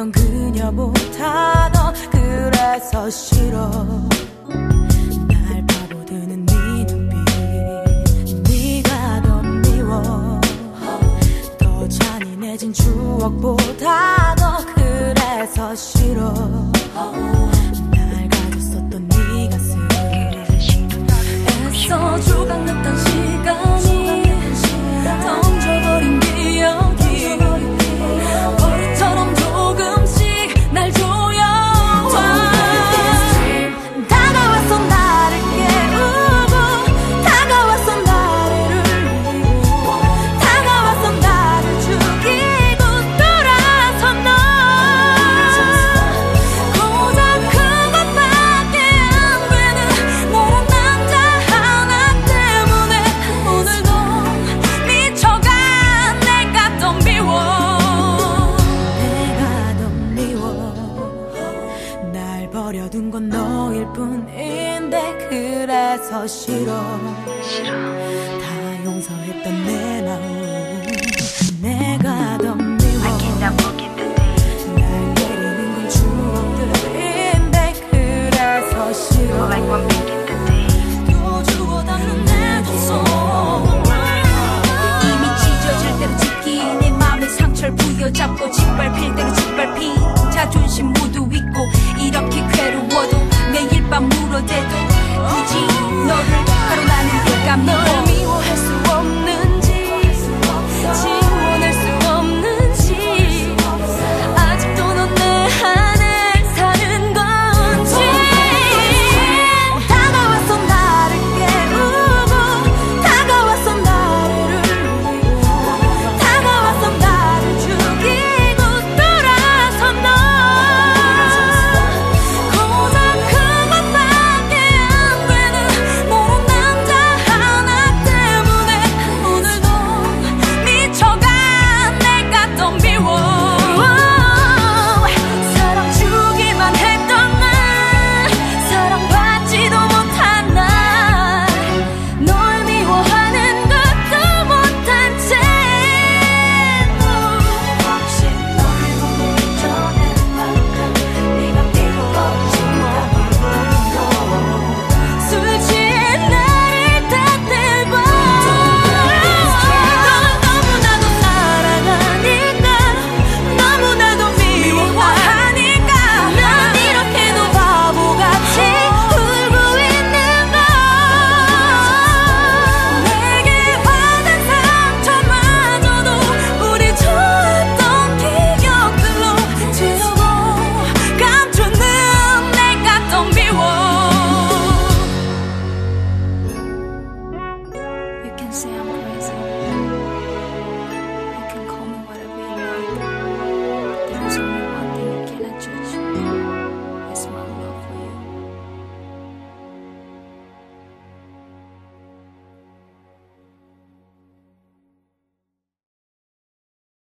사랑했던 그녀보다 너 그래서 싫어. 날 파고드는 네 눈빛 네가 더 미워. 더 잔인해진 추억보다 너 그래서 싫어. 날 가졌었던 네 가슴 애써 조각났던 시간이 던져버린 기억이 버릇처럼 조금씩 날 조여와. 다가와서 나를 깨우고 다가와서 나를 울리고 다가와서 나를 죽이고 돌아서 너 고작 그것밖에 안 되는 너란 남자 하나 때문에 오늘도 미쳐가. 내가 더 미워. 내가 더 미워. 날 버려둔 건 너일 뿐인데 그래서 싫어. 다 용서했던 내 마음 내가 더 미워. 날 때리는 건 추억들인데 그래서 싫어. 또 주고 닫는 내 두 손 이미 찢어질 대로 찢기 내 맘에 상처를 부여잡고 짓밟힐 대로 짓밟히 자존심 모두 잊고 이렇게 괴로워도 매일 밤 울어대도 굳이 너를 가로나는 그 감정